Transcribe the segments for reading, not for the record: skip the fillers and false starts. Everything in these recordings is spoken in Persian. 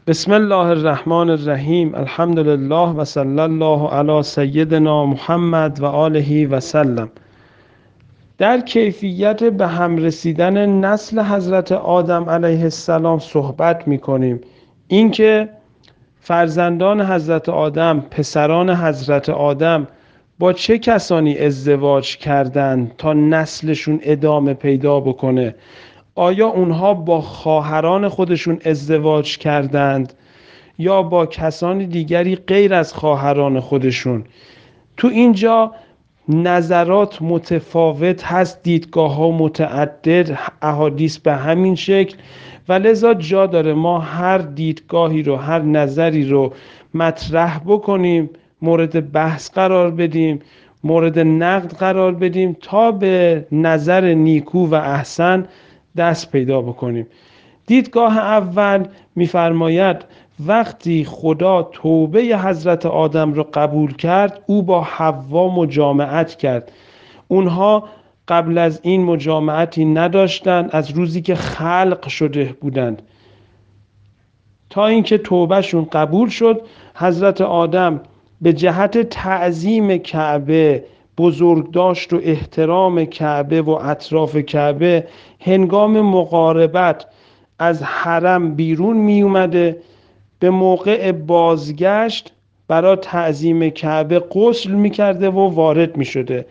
بسم الله الرحمن الرحیم. الحمد لله و صلی الله علی سیدنا محمد و آله و سلم. در کیفیت به هم رسیدن نسل حضرت آدم علیه السلام صحبت می کنیم. اینکه فرزندان حضرت آدم، پسران حضرت آدم با چه کسانی ازدواج کردند تا نسلشون ادامه پیدا بکنه؟ آیا اونها با خواهران خودشون ازدواج کردند یا با کسان دیگری غیر از خواهران خودشون؟ تو اینجا نظرات متفاوت هست، دیدگاه ها متعدد، احادیث به همین شکل و لذا جا داره ما هر دیدگاهی رو، هر نظری رو مطرح بکنیم، مورد بحث قرار بدیم، مورد نقد قرار بدیم تا به نظر نیکو و احسن دست پیدا بکنیم. دیدگاه اول می‌فرماید وقتی خدا توبه حضرت آدم را قبول کرد، او با حوا مجامعت کرد. اونها قبل از این مجامعتی نداشتند از روزی که خلق شده بودند تا اینکه توبهشون قبول شد. حضرت آدم به جهت تعظیم کعبه، بزرگداشت و احترام کعبه و اطراف کعبه، هنگام مقاربت از حرم بیرون می اومده، به موقع بازگشت برای تعظیم کعبه غسل می کرده و وارد می شده.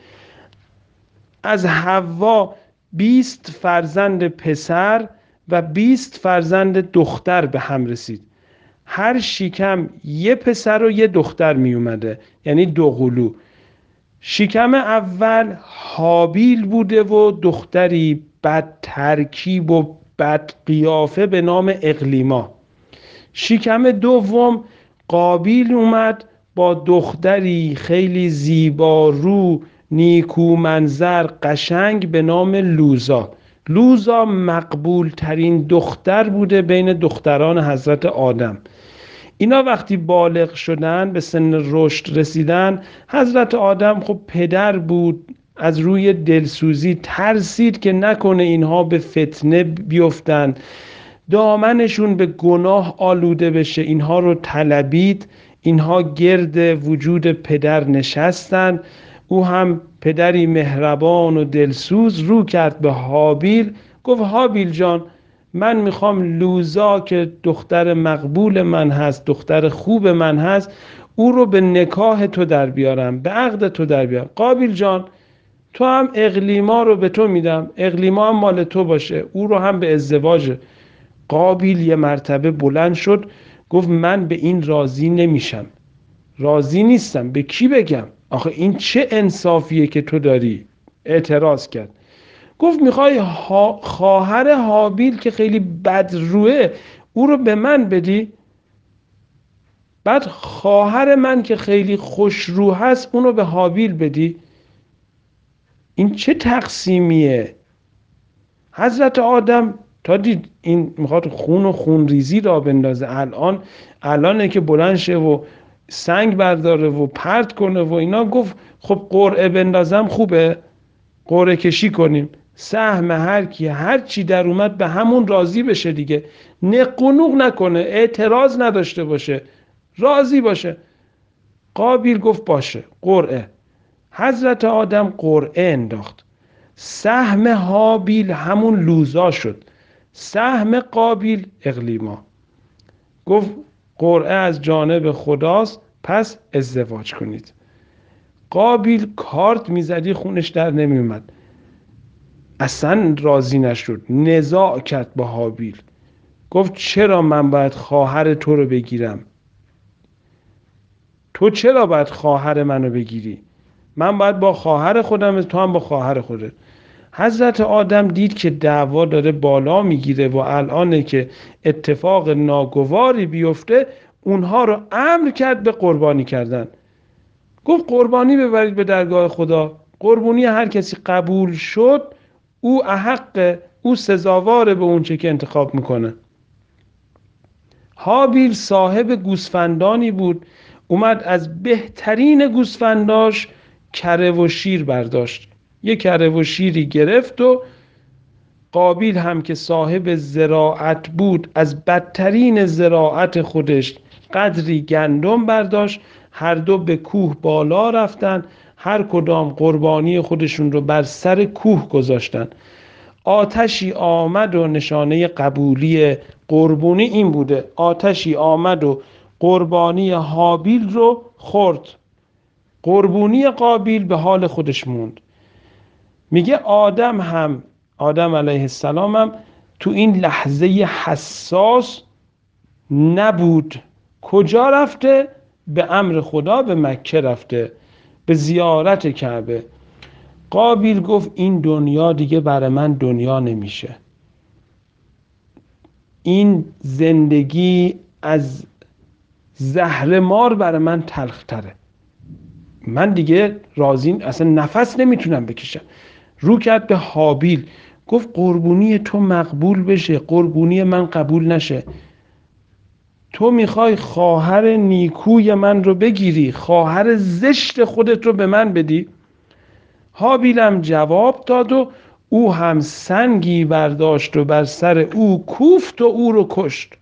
از حوا 20 فرزند پسر و 20 فرزند دختر به هم رسید. هر شکم یه پسر و یه دختر می اومده، یعنی دو قلو. شکم اول هابیل بوده و دختری بد ترکیب و بد قیافه به نام اقلیما. شکم دوم قابیل اومد با دختری خیلی زیبارو، نیکو منظر، قشنگ به نام لوزا. لوزا مقبول ترین دختر بوده بین دختران حضرت آدم. اینا وقتی بالغ شدن، به سن رشد رسیدن، حضرت آدم خب پدر بود، از روی دلسوزی ترسید که نکنه اینها به فتنه بیفتن، دامنشون به گناه آلوده بشه. اینها رو طلبید، اینها گرد وجود پدر نشستن. او هم پدری مهربان و دلسوز رو کرد به هابیل، گفت هابیل جان، من میخوام لوزا که دختر مقبول من هست، دختر خوب من هست، او رو به نکاح تو در بیارم، به عقد تو در بیارم. قابیل جان، تو هم اقلیما رو به تو میدم، اقلیما هم مال تو باشه، او رو هم به ازدواج. قابیل یه مرتبه بلند شد، گفت من به این راضی نمیشم، راضی نیستم. به کی بگم؟ آخه این چه انصافیه که تو داری؟ اعتراض کرد. گفت میخوای خواهر هابیل که خیلی بدروه او رو به من بدی؟ بعد خواهر من که خیلی خوشرو هست اونو به هابیل بدی؟ این چه تقسیمیه؟ حضرت آدم تا دید این میخواد خون و خونریزی را بندازه، الانه که بلند شه و سنگ برداره و پرت کنه و اینا، گفت خب قرعه بندازم خوبه، قرعه کشی کنیم، سهم هر کی هر چی در اومد به همون راضی بشه دیگه، نقنوق نکنه، اعتراض نداشته باشه، راضی باشه. قابیل گفت باشه قرعه. حضرت آدم قرعه انداخت. سهم هابیل همون لوزا شد، سهم قابیل اقلیما. گفت قرعه از جانب خداست، پس ازدواج کنید. قابیل کارت میزدی خونش در نمیومد، اصلا راضی نشد، نزاع کرد با هابیل. گفت چرا من باید خواهر تو رو بگیرم؟ تو چرا باید خواهر منو بگیری؟ من باید با خواهر خودم، تو هم با خواهر خودت. حضرت آدم دید که دعوا داره بالا میگیره و الانه که اتفاق ناگواری بیفته، اونها رو امر کرد به قربانی کردن. گفت قربانی ببرید به درگاه خدا، قربانی هر کسی قبول شد او احق، او سزاواره به اون چه که انتخاب میکنه. هابیل صاحب گوسفندانی بود، اومد از بهترین گوسفنداش کره و شیر برداشت، یه کره و شیری گرفت و قابیل هم که صاحب زراعت بود از بدترین زراعت خودش قدری گندم برداشت، هر دو به کوه بالا رفتن، هر کدام قربانی خودشون رو بر سر کوه گذاشتن. آتشی آمد و نشانه قبولی قربانی این بوده، آتشی آمد و قربانی هابیل رو خورد، قربانی قابیل به حال خودش موند. میگه آدم علیه السلام هم تو این لحظه حساس نبود. کجا رفته؟ به امر خدا به مکه رفته، به زیارت کعبه. قابیل گفت این دنیا دیگه برای من دنیا نمیشه، این زندگی از زهر مار برای من تلختره، من دیگه راضی اصلا نفس نمیتونم بکشم. رو کرد به هابیل، گفت قربونی تو مقبول بشه، قربونی من قبول نشه. تو میخوای خواهر نیکوی من رو بگیری، خواهر زشت خودت رو به من بدی؟ هابیلم جواب داد و او هم سنگی برداشت و بر سر او کوفت و او رو کشت.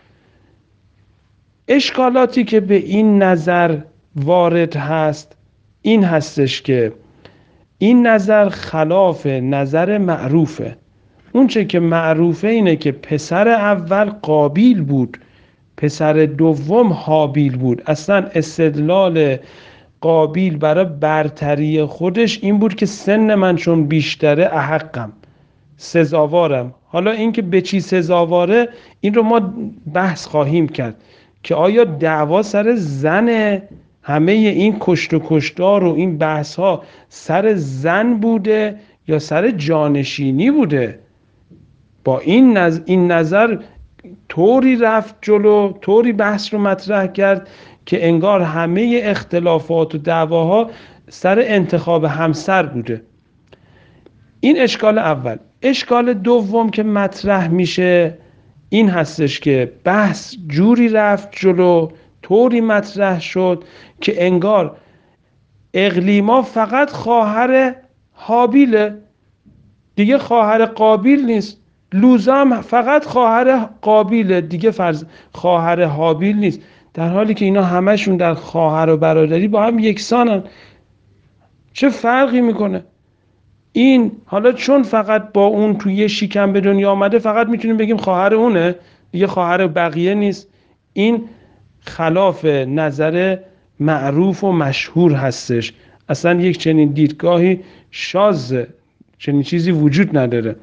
اشکالاتی که به این نظر وارد هست این هستش که این نظر خلاف نظر معروفه. اون چه که معروفه اینه که پسر اول قابیل بود، پسر دوم هابیل بود. اصلا استدلال قابیل برای برتری خودش این بود که سن من چون بیشتره احقم، سزاوارم. حالا اینکه به چی سزاواره این رو ما بحث خواهیم کرد که آیا دعوا سر زن، همه این کشت و کشتار و این بحث ها سر زن بوده یا سر جانشینی بوده؟ با این نظر طوری رفت جلو، طوری بحث رو مطرح کرد که انگار همه اختلافات و دعواها سر انتخاب همسر بوده. این اشکال اول. اشکال دوم که مطرح میشه این هستش که بحث جوری رفت جلو، طوری مطرح شد که انگار اقلیما فقط خواهر هابیله، دیگه خواهر قابیل نیست. لوزا هم فقط خواهر قابیله، دیگه خواهر هابیل نیست، در حالی که اینا همشون در خواهر و برادری با هم یکسانن. چه فرقی میکنه؟ این حالا چون فقط با اون توی یه شکم به دنیا آمده فقط میتونیم بگیم خواهر اونه، دیگه خواهر بقیه نیست. این خلاف نظر معروف و مشهور هستش. اصلا یک چنین دیدگاهی شاذه، چنین چیزی وجود نداره.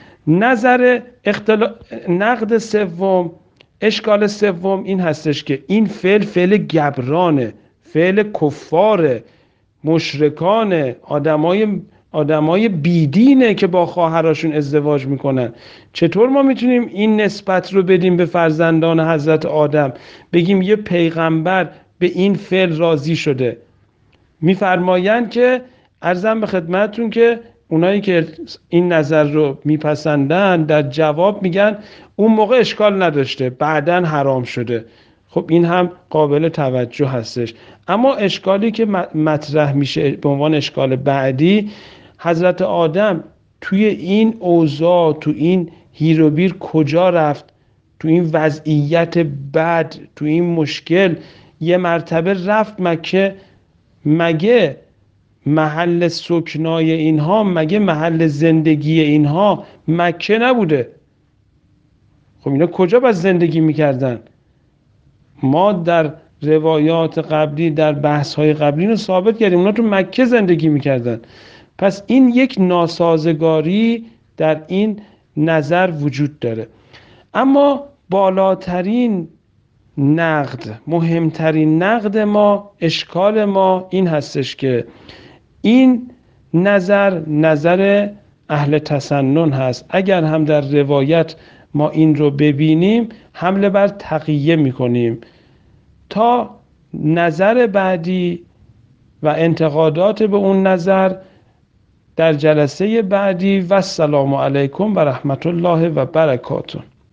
نقد سوم، اشکال سوم این هستش که این فعل گبرانه، فعل کفاره، مشرکانه، آدمای بیدینه که با خواهراشون ازدواج میکنن. چطور ما میتونیم این نسبت رو بدیم به فرزندان حضرت آدم، بگیم یه پیغمبر به این فعل راضی شده؟ میفرمایند که عرضم به خدمتتون که اونایی که این نظر رو میپسندن در جواب میگن اون موقع اشکال نداشته، بعداً حرام شده. خب این هم قابل توجه هستش. اما اشکالی که مطرح میشه به عنوان اشکال بعدی، حضرت آدم توی این اوضاع، تو این هیروبیر کجا رفت؟ تو این وضعیت بد، تو این مشکل یه مرتبه رفت مکه. مگه محل سکنای اینها، مگه محل زندگی اینها مکه نبوده؟ خب اینا کجا باز زندگی میکردن؟ ما در روایات قبلی، در بحث‌های قبلی رو ثابت کردیم اونا تو مکه زندگی میکردن. پس این یک ناسازگاری در این نظر وجود داره. اما بالاترین نقد، مهمترین نقد ما، اشکال ما این هستش که این نظر اهل تسنن هست. اگر هم در روایت ما این رو ببینیم حمله بر تقیه میکنیم. تا نظر بعدی و انتقادات به اون نظر در جلسه بعدی. و السلام علیکم و رحمت الله و برکاته.